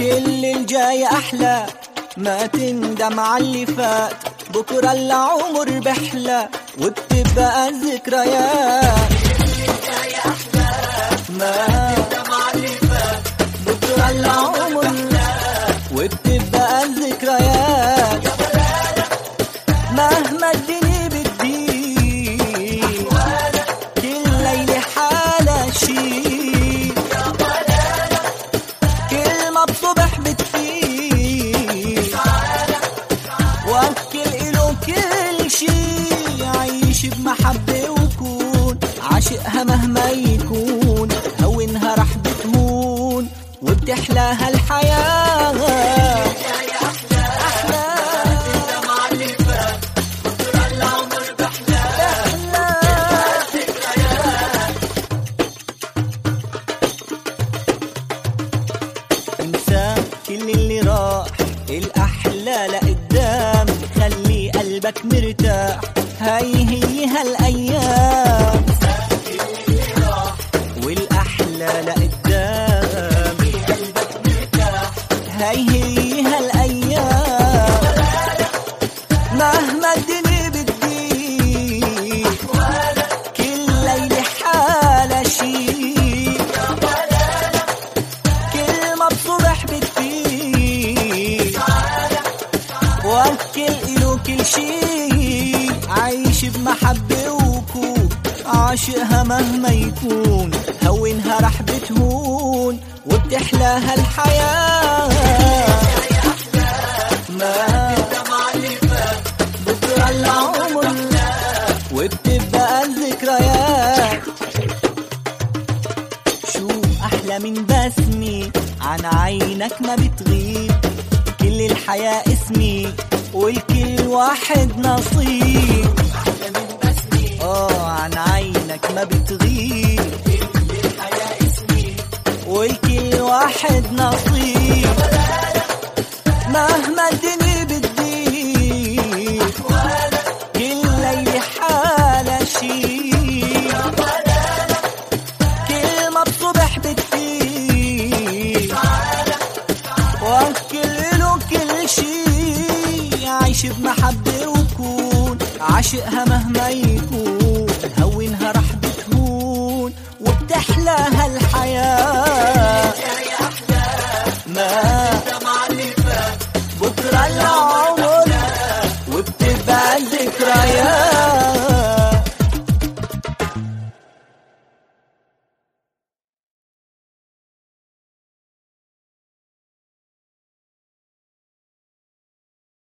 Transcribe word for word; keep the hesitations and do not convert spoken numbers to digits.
كل الجاي أحلى، ما تندم عاللي فات، بكرة العمر بحلى وبتبقى الذكريات. ما تندم عاللي فات، بكرة العمر وبتبقى الذكريات. مهما الدنيا بتضيق كل ليلة حالة شي، كلمة بصبح بتفيق وكل إله كل شي. عيش بمحبة وكون عاشقها مهما يكون، هونها رح بتهون وبتحلاها الحياة. كل اللي راح الأحلى لقدام، خلي قلبك مرتاح، هاي هي هالأيام. كل اللي راح والأحلى لقدام، قلبك مرتاح، هاي هي هالأيام. مهما الدنيا بتضيق كل ليلة حالة شي، كلمة بصبح بتفيق وكل إله كل شي. عايش بمحبة وكون عاشقها مهما يكون، هونها رح بتهون وبتحلاها الحياة. ما بكرة العمر وبتبقى الذكريات. شو أحلى من بسمي عن عينك ما بتغيب، كل الحياة اسمي والكل واحد نصيب. أحلى من بسمي آه عن عينك ما بتغيب، كل الحياة اسمي والكل واحد نصيب. مهما الدنيا بتضيق كل ليلة حالة شي، كلمة بصبح بتفيق وكل له كل شي. عايش بمحبة وكون عاشقها مهما يكون، هونها رح بتهون وبتحلاها الحياة.